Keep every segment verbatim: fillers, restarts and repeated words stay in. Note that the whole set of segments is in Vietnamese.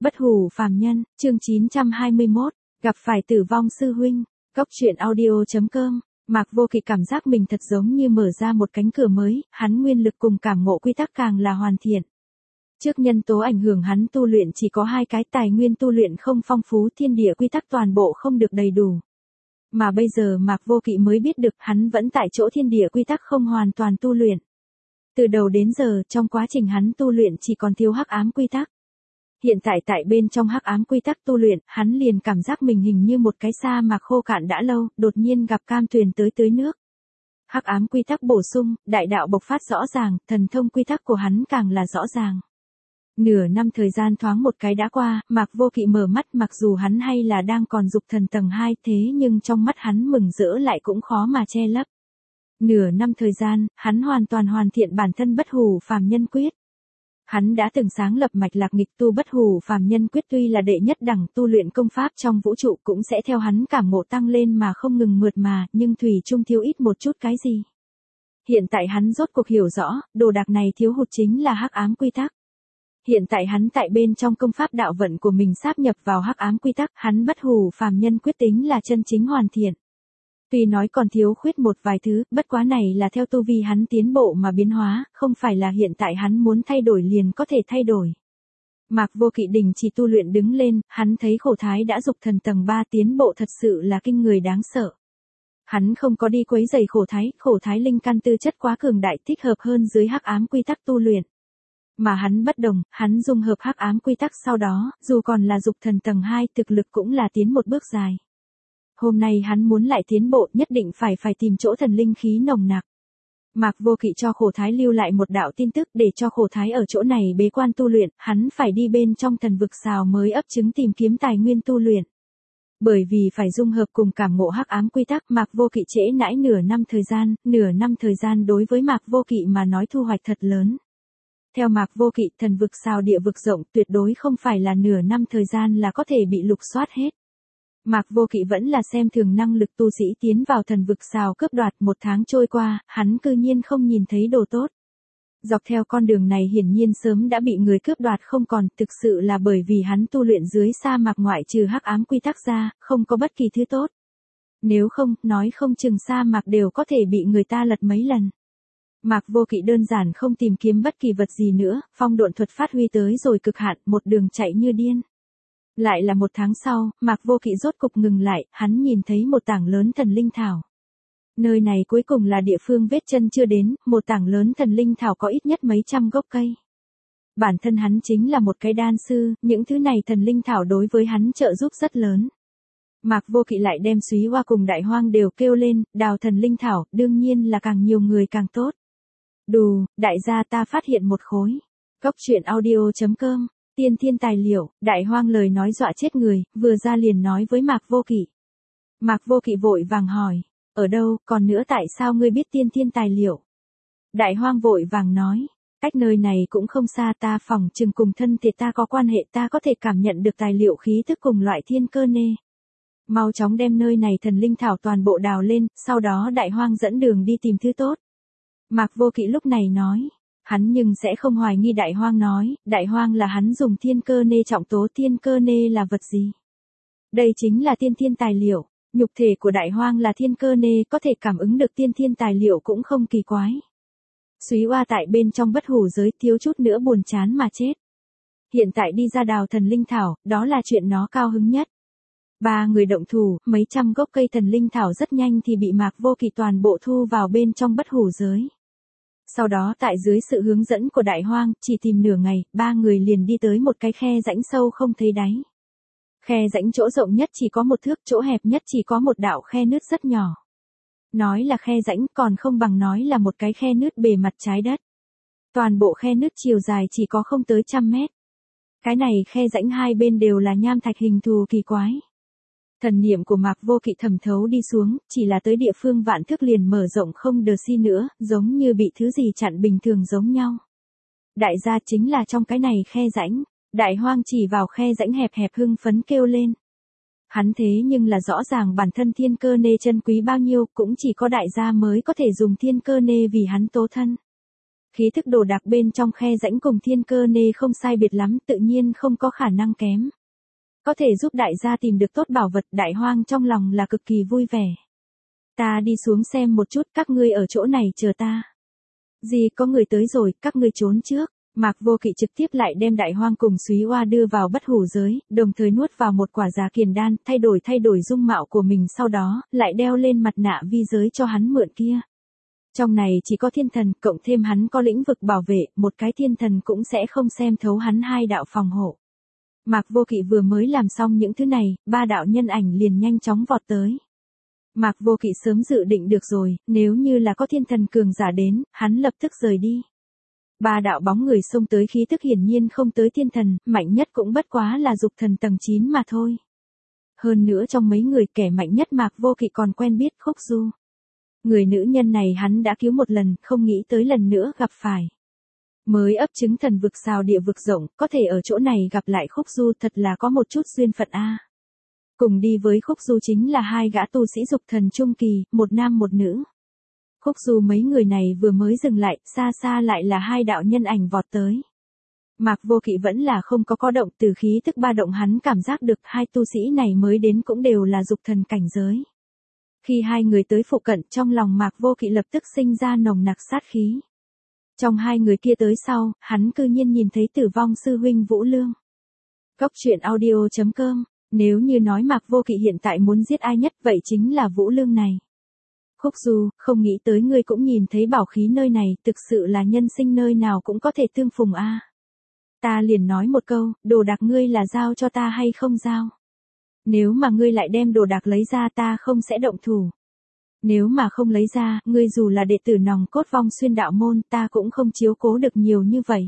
Bất hủ phàm nhân, chương chín trăm hai mươi mốt, gặp phải tử vong sư huynh. Cốc truyện audio chấm com. Mạc Vô Kỵ cảm giác mình thật giống như mở ra một cánh cửa mới, hắn nguyên lực cùng cảm ngộ quy tắc càng là hoàn thiện. Trước nhân tố ảnh hưởng hắn tu luyện chỉ có hai cái, tài nguyên tu luyện không phong phú, thiên địa quy tắc toàn bộ không được đầy đủ. Mà bây giờ Mạc Vô Kỵ mới biết được hắn vẫn tại chỗ thiên địa quy tắc không hoàn toàn tu luyện. Từ đầu đến giờ trong quá trình hắn tu luyện chỉ còn thiếu hắc ám quy tắc. Hiện tại tại bên trong hắc ám quy tắc tu luyện, hắn liền cảm giác mình hình như một cái sa mạc khô cạn đã lâu, đột nhiên gặp cam tuyền tới tưới nước. Hắc ám quy tắc bổ sung, đại đạo bộc phát rõ ràng, thần thông quy tắc của hắn càng là rõ ràng. Nửa năm thời gian thoáng một cái đã qua, Mạc Vô Kỵ mở mắt, mặc dù hắn hay là đang còn dục thần tầng hai, thế nhưng trong mắt hắn mừng rỡ lại cũng khó mà che lấp. Nửa năm thời gian, hắn hoàn toàn hoàn thiện bản thân bất hủ phàm nhân quyết. Hắn đã từng sáng lập mạch lạc nghịch tu bất hủ phàm nhân quyết, tuy là đệ nhất đẳng tu luyện công pháp trong vũ trụ cũng sẽ theo hắn cảm ngộ tăng lên mà không ngừng mượt mà, nhưng thủy chung thiếu ít một chút cái gì. Hiện tại hắn rốt cuộc hiểu rõ, đồ đạc này thiếu hụt chính là hắc ám quy tắc. Hiện tại hắn tại bên trong công pháp đạo vận của mình sáp nhập vào hắc ám quy tắc, hắn bất hủ phàm nhân quyết tính là chân chính hoàn thiện. Tuy nói còn thiếu khuyết một vài thứ, bất quá này là theo tu vi hắn tiến bộ mà biến hóa, không phải là hiện tại hắn muốn thay đổi liền có thể thay đổi. Mạc Vô Kỵ đình chỉ tu luyện đứng lên, hắn thấy khổ thái đã dục thần tầng ba tiến bộ thật sự là kinh người đáng sợ. Hắn không có đi quấy rầy khổ thái, khổ thái linh căn tư chất quá cường đại, thích hợp hơn dưới hắc ám quy tắc tu luyện. Mà hắn bất đồng, hắn dung hợp hắc ám quy tắc sau đó, dù còn là dục thần tầng hai, thực lực cũng là tiến một bước dài. Hôm nay hắn muốn lại tiến bộ, nhất định phải phải tìm chỗ thần linh khí nồng nặc. Mạc Vô Kỵ cho khổ thái lưu lại một đạo tin tức để cho khổ thái ở chỗ này bế quan tu luyện, hắn phải đi bên trong thần vực xào mới ấp trứng tìm kiếm tài nguyên tu luyện. Bởi vì phải dung hợp cùng cảm ngộ hắc ám quy tắc, Mạc Vô Kỵ trễ nãi nửa năm thời gian, nửa năm thời gian đối với Mạc Vô Kỵ mà nói thu hoạch thật lớn. Theo Mạc Vô Kỵ, thần vực xào địa vực rộng tuyệt đối không phải là nửa năm thời gian là có thể bị lục soát hết. Mạc Vô Kỵ vẫn là xem thường năng lực tu sĩ tiến vào thần vực xào cướp đoạt, một tháng trôi qua, hắn cư nhiên không nhìn thấy đồ tốt. Dọc theo con đường này hiển nhiên sớm đã bị người cướp đoạt không còn, thực sự là bởi vì hắn tu luyện dưới sa mạc ngoại trừ hắc ám quy tắc ra, không có bất kỳ thứ tốt. Nếu không, nói không chừng sa mạc đều có thể bị người ta lật mấy lần. Mạc Vô Kỵ đơn giản không tìm kiếm bất kỳ vật gì nữa, phong độn thuật phát huy tới rồi cực hạn, một đường chạy như điên. Lại là một tháng sau, Mạc Vô Kỵ rốt cục ngừng lại, hắn nhìn thấy một tảng lớn thần linh thảo. Nơi này cuối cùng là địa phương vết chân chưa đến, một tảng lớn thần linh thảo có ít nhất mấy trăm gốc cây. Bản thân hắn chính là một cái đan sư, những thứ này thần linh thảo đối với hắn trợ giúp rất lớn. Mạc Vô Kỵ lại đem Súy Hoa cùng Đại Hoang đều kêu lên, đào thần linh thảo, đương nhiên là càng nhiều người càng tốt. Đù, đại gia ta phát hiện một khối. Cốc truyện audio chấm com. Tiên thiên tài liệu, Đại Hoang lời nói dọa chết người, vừa ra liền nói với Mạc Vô Kỵ. Mạc Vô Kỵ vội vàng hỏi, ở đâu, còn nữa tại sao ngươi biết tiên thiên tài liệu? Đại Hoang vội vàng nói, cách nơi này cũng không xa, ta phòng chừng cùng thân thể ta có quan hệ, ta có thể cảm nhận được tài liệu khí tức cùng loại thiên cơ nê. Mau chóng đem nơi này thần linh thảo toàn bộ đào lên, sau đó Đại Hoang dẫn đường đi tìm thứ tốt. Mạc Vô Kỵ lúc này nói. Hắn nhưng sẽ không hoài nghi Đại Hoang nói, Đại Hoang là hắn dùng thiên cơ nê trọng tố, thiên cơ nê là vật gì? Đây chính là tiên thiên tài liệu, nhục thể của Đại Hoang là thiên cơ nê, có thể cảm ứng được tiên thiên tài liệu cũng không kỳ quái. Súy Hoa tại bên trong bất hủ giới thiếu chút nữa buồn chán mà chết. Hiện tại đi ra đào thần linh thảo, đó là chuyện nó cao hứng nhất. Ba người động thủ, mấy trăm gốc cây thần linh thảo rất nhanh thì bị Mạc Vô Kỵ toàn bộ thu vào bên trong bất hủ giới. Sau đó tại dưới sự hướng dẫn của Đại Hoang, chỉ tìm nửa ngày, ba người liền đi tới một cái khe rãnh sâu không thấy đáy. Khe rãnh chỗ rộng nhất chỉ có một thước, chỗ hẹp nhất chỉ có một đạo khe nứt rất nhỏ. Nói là khe rãnh còn không bằng nói là một cái khe nứt bề mặt trái đất. Toàn bộ khe nứt chiều dài chỉ có không tới trăm mét. Cái này khe rãnh hai bên đều là nham thạch hình thù kỳ quái. Thần niệm của Mạc Vô Kỵ thẩm thấu đi xuống, chỉ là tới địa phương vạn thước liền mở rộng không đờ si nữa, giống như bị thứ gì chặn bình thường giống nhau. Đại gia chính là trong cái này khe rãnh, Đại Hoang chỉ vào khe rãnh hẹp hẹp hưng phấn kêu lên. Hắn thế nhưng là rõ ràng bản thân thiên cơ nê chân quý bao nhiêu, cũng chỉ có đại gia mới có thể dùng thiên cơ nê vì hắn tố thân. Khí thức đồ đạc bên trong khe rãnh cùng thiên cơ nê không sai biệt lắm, tự nhiên không có khả năng kém. Có thể giúp đại gia tìm được tốt bảo vật, Đại Hoang trong lòng là cực kỳ vui vẻ. Ta đi xuống xem một chút, các ngươi ở chỗ này chờ ta. Gì có người tới rồi, các ngươi trốn trước. Mạc Vô Kỵ trực tiếp lại đem Đại Hoang cùng Súy Oa đưa vào bất hủ giới, đồng thời nuốt vào một quả giá kiền đan, thay đổi thay đổi dung mạo của mình, sau đó, lại đeo lên mặt nạ vi giới cho hắn mượn kia. Trong này chỉ có thiên thần, cộng thêm hắn có lĩnh vực bảo vệ, một cái thiên thần cũng sẽ không xem thấu hắn hai đạo phòng hộ. Mạc Vô Kỵ vừa mới làm xong những thứ này, ba đạo nhân ảnh liền nhanh chóng vọt tới. Mạc Vô Kỵ sớm dự định được rồi, nếu như là có thiên thần cường giả đến, hắn lập tức rời đi. Ba đạo bóng người xông tới, khí tức hiển nhiên không tới thiên thần, mạnh nhất cũng bất quá là dục thần tầng chín mà thôi. Hơn nữa trong mấy người kẻ mạnh nhất Mạc Vô Kỵ còn quen biết Khúc Du. Người nữ nhân này hắn đã cứu một lần, không nghĩ tới lần nữa gặp phải. Mới ấp trứng thần vực sao địa vực rộng, có thể ở chỗ này gặp lại Khúc Du thật là có một chút duyên phận a. Cùng đi với Khúc Du chính là hai gã tu sĩ dục thần trung kỳ, một nam một nữ. Khúc Du mấy người này vừa mới dừng lại, xa xa lại là hai đạo nhân ảnh vọt tới. Mạc Vô Kỵ vẫn là không có có động, từ khí tức ba động hắn cảm giác được hai tu sĩ này mới đến cũng đều là dục thần cảnh giới. Khi hai người tới phụ cận, trong lòng Mạc Vô Kỵ lập tức sinh ra nồng nặc sát khí. Trong hai người kia tới sau, hắn cư nhiên nhìn thấy Tử Vong sư huynh Vũ Lương. Cốc truyện audio chấm com, nếu như nói Mạc Vô Kỵ hiện tại muốn giết ai nhất, vậy chính là Vũ Lương này. Khúc Du, không nghĩ tới ngươi cũng nhìn thấy bảo khí nơi này, thực sự là nhân sinh nơi nào cũng có thể tương phùng a. Ta liền nói một câu, đồ đạc ngươi là giao cho ta hay không giao? Nếu mà ngươi lại đem đồ đạc lấy ra, ta không sẽ động thủ. Nếu mà không lấy ra, ngươi dù là đệ tử nòng cốt Vong Xuyên đạo môn, ta cũng không chiếu cố được nhiều như vậy.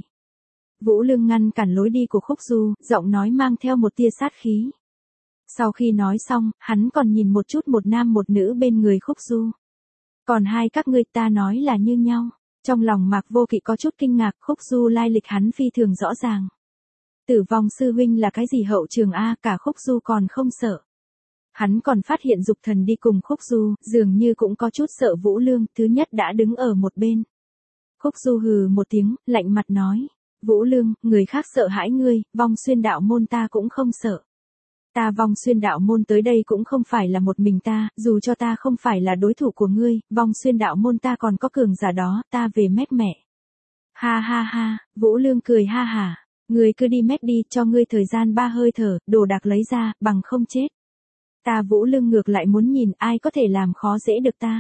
Vũ Lương ngăn cản lối đi của Khúc Du, giọng nói mang theo một tia sát khí. Sau khi nói xong, hắn còn nhìn một chút một nam một nữ bên người Khúc Du. Còn hai các ngươi ta nói là như nhau. Trong lòng Mạc Vô Kỵ có chút kinh ngạc, Khúc Du lai lịch hắn phi thường rõ ràng. Tử Vong sư huynh là cái gì hậu trường a, cả Khúc Du còn không sợ. Hắn còn phát hiện dục thần đi cùng Khúc Du, dường như cũng có chút sợ Vũ Lương, thứ nhất đã đứng ở một bên. Khúc Du hừ một tiếng, lạnh mặt nói, Vũ Lương, người khác sợ hãi ngươi, Vong Xuyên đạo môn ta cũng không sợ. Ta Vong Xuyên đạo môn tới đây cũng không phải là một mình ta, dù cho ta không phải là đối thủ của ngươi, Vong Xuyên đạo môn ta còn có cường giả đó, ta về mét mẹ. Ha ha ha, Vũ Lương cười ha hả, ngươi cứ đi mét đi, cho ngươi thời gian ba hơi thở, đồ đạc lấy ra, bằng không chết. Ta Vũ Lương ngược lại muốn nhìn ai có thể làm khó dễ được ta.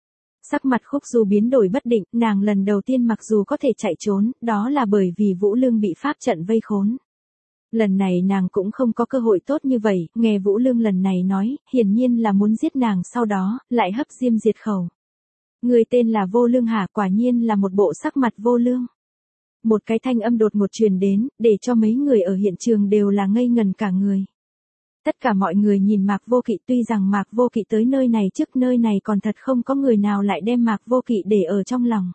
Sắc mặt Khúc Du biến đổi bất định, nàng lần đầu tiên mặc dù có thể chạy trốn, đó là bởi vì Vũ Lương bị pháp trận vây khốn. Lần này nàng cũng không có cơ hội tốt như vậy, nghe Vũ Lương lần này nói, hiển nhiên là muốn giết nàng, sau đó, lại hấp diêm diệt khẩu. Người tên là Vô Lương hả, quả nhiên là một bộ sắc mặt vô lương. Một cái thanh âm đột ngột truyền đến, để cho mấy người ở hiện trường đều là ngây ngần cả người. Tất cả mọi người nhìn Mạc Vô Kỵ, tuy rằng Mạc Vô Kỵ tới nơi này trước nơi này còn thật không có người nào lại đem Mạc Vô Kỵ để ở trong lòng.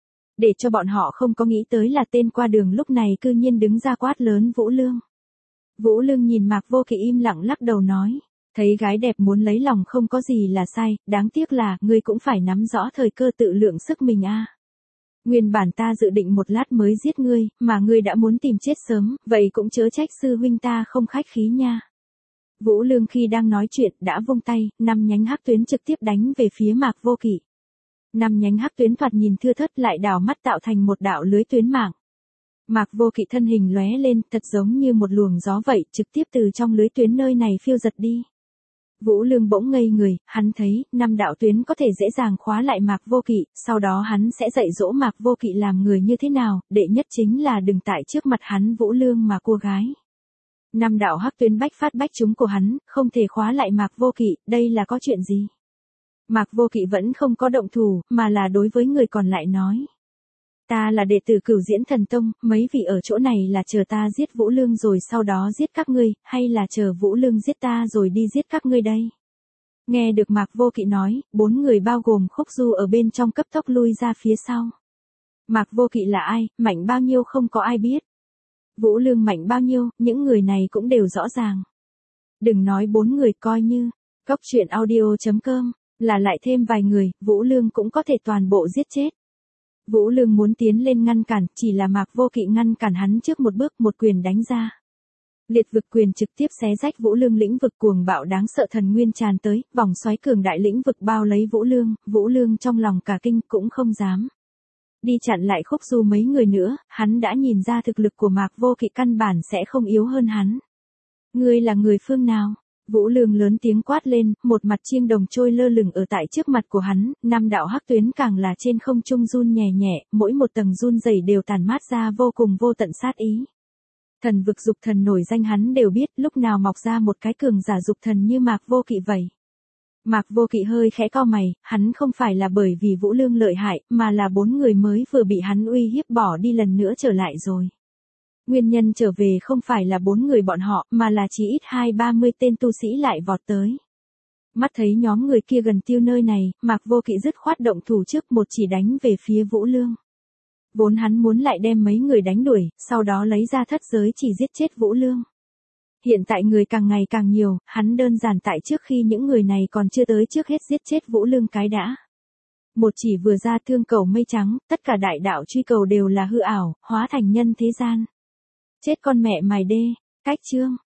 Để cho bọn họ không có nghĩ tới là tên qua đường lúc này cư nhiên đứng ra quát lớn Vũ Lương. Vũ Lương nhìn Mạc Vô Kỵ im lặng lắc đầu nói, thấy gái đẹp muốn lấy lòng không có gì là sai, đáng tiếc là, ngươi cũng phải nắm rõ thời cơ tự lượng sức mình a. Nguyên bản ta dự định một lát mới giết ngươi, mà ngươi đã muốn tìm chết sớm, vậy cũng chớ trách sư huynh ta không khách khí nha. Vũ Lương khi đang nói chuyện đã vung tay, năm nhánh hắc tuyến trực tiếp đánh về phía Mạc Vô Kỵ. Năm nhánh hắc tuyến thoạt nhìn thưa thớt lại đảo mắt tạo thành một đạo lưới tuyến mạng. Mạc Vô Kỵ thân hình lóe lên, thật giống như một luồng gió vậy, trực tiếp từ trong lưới tuyến nơi này phiêu giật đi. Vũ Lương bỗng ngây người, hắn thấy, năm đạo tuyến có thể dễ dàng khóa lại Mạc Vô Kỵ, sau đó hắn sẽ dạy dỗ Mạc Vô Kỵ làm người như thế nào, đệ nhất chính là đừng tại trước mặt hắn Vũ Lương mà cua gái. Năm đạo hắc tuyến bách phát bách trúng của hắn, không thể khóa lại Mạc Vô Kỵ, đây là có chuyện gì? Mạc Vô Kỵ vẫn không có động thủ, mà là đối với người còn lại nói. Ta là đệ tử Cửu Diễn Thần Tông, mấy vị ở chỗ này là chờ ta giết Vũ Lương rồi sau đó giết các ngươi, hay là chờ Vũ Lương giết ta rồi đi giết các ngươi đây? Nghe được Mạc Vô Kỵ nói, bốn người bao gồm Khúc Du ở bên trong cấp tốc lui ra phía sau. Mạc Vô Kỵ là ai, mạnh bao nhiêu không có ai biết. Vũ Lương mạnh bao nhiêu, những người này cũng đều rõ ràng. Đừng nói bốn người, coi như, cốc truyện audio chấm com, là lại thêm vài người, Vũ Lương cũng có thể toàn bộ giết chết. Vũ Lương muốn tiến lên ngăn cản, chỉ là Mạc Vô Kỵ ngăn cản hắn trước một bước, một quyền đánh ra. Liệt vực quyền trực tiếp xé rách Vũ Lương lĩnh vực, cuồng bạo đáng sợ thần nguyên tràn tới, vòng xoáy cường đại lĩnh vực bao lấy Vũ Lương, Vũ Lương trong lòng cả kinh cũng không dám đi chặn lại Khúc Du mấy người nữa, hắn đã nhìn ra thực lực của Mạc Vô Kỵ căn bản sẽ không yếu hơn hắn. Ngươi là người phương nào? Vũ Lương lớn tiếng quát lên, một mặt chiêng đồng trôi lơ lửng ở tại trước mặt của hắn, năm đạo hắc tuyến càng là trên không trung run nhẹ nhẹ, mỗi một tầng run rẩy đều tàn mát ra vô cùng vô tận sát ý. Thần vực dục thần nổi danh hắn đều biết, lúc nào mọc ra một cái cường giả dục thần như Mạc Vô Kỵ vậy. Mạc Vô Kỵ hơi khẽ cau mày, hắn không phải là bởi vì Vũ Lương lợi hại, mà là bốn người mới vừa bị hắn uy hiếp bỏ đi lần nữa trở lại rồi. Nguyên nhân trở về không phải là bốn người bọn họ, mà là chỉ ít hai ba mươi tên tu sĩ lại vọt tới. Mắt thấy nhóm người kia gần tiêu nơi này, Mạc Vô Kỵ dứt khoát động thủ trước một chỉ đánh về phía Vũ Lương. Vốn hắn muốn lại đem mấy người đánh đuổi, sau đó lấy ra thất giới chỉ giết chết Vũ Lương. Hiện tại người càng ngày càng nhiều, hắn đơn giản tại trước khi những người này còn chưa tới trước hết giết chết Vũ Lương cái đã. Một chỉ vừa ra thương cầu mây trắng, tất cả đại đạo truy cầu đều là hư ảo, hóa thành nhân thế gian. Chết con mẹ mày đê, cách chương.